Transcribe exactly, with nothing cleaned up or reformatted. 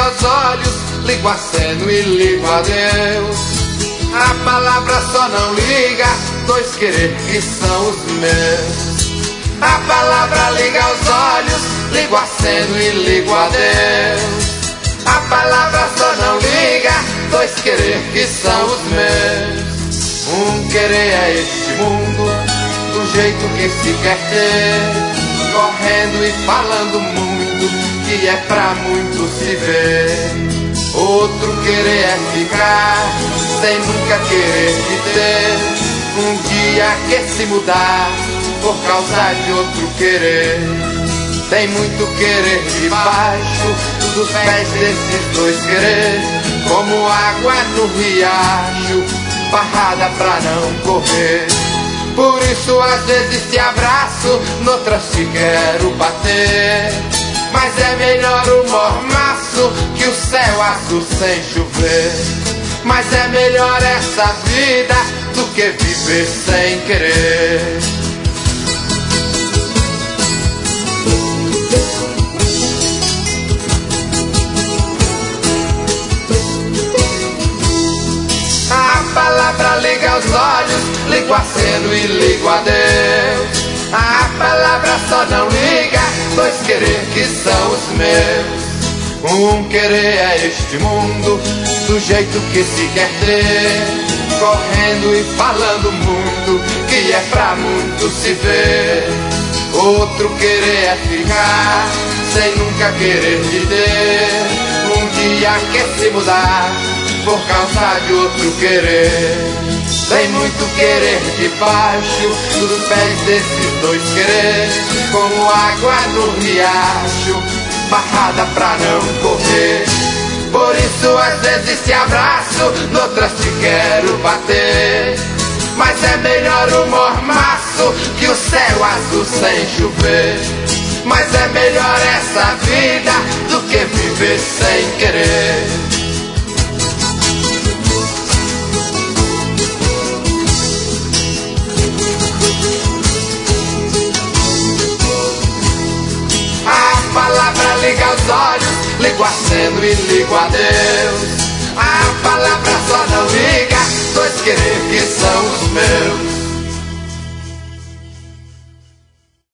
liga os olhos, ligo a aceno e ligo a Deus. A palavra só não liga dois querer que são os meus. A palavra liga os olhos, ligo a aceno e ligo a Deus. A palavra só não liga dois querer que são os meus. Um querer é este mundo, do jeito que se quer ter, correndo e falando muito, que é pra muito se ver. Outro querer é ficar, sem nunca querer te ter, um dia que se mudar, por causa de outro querer. Tem muito querer debaixo dos pés desses dois querer, como água no riacho, barrada pra não correr. Por isso às vezes te abraço, noutras te quero bater. Mas é melhor o mormaço que o céu azul sem chover. Mas é melhor essa vida do que viver sem querer. A palavra liga os olhos, ligo a aceno e ligo a Deus. A palavra só não liga dois querer que são os meus. Um querer é este mundo, do jeito que se quer ter, correndo e falando muito, que é pra muito se ver. Outro querer é ficar, sem nunca querer te ter, um dia que se mudar, por causa de outro querer. Tem muito querer debaixo dos pés desses dois querer, como água no riacho, barrada pra não correr. Por isso às vezes te abraço, noutras te quero bater. Mas é melhor o mormaço que o céu azul sem chover. Mas é melhor essa vida do que viver sem querer. A palavra liga os olhos, ligo a aceno e ligo a Deus. A palavra só não liga dois querer que são os meus.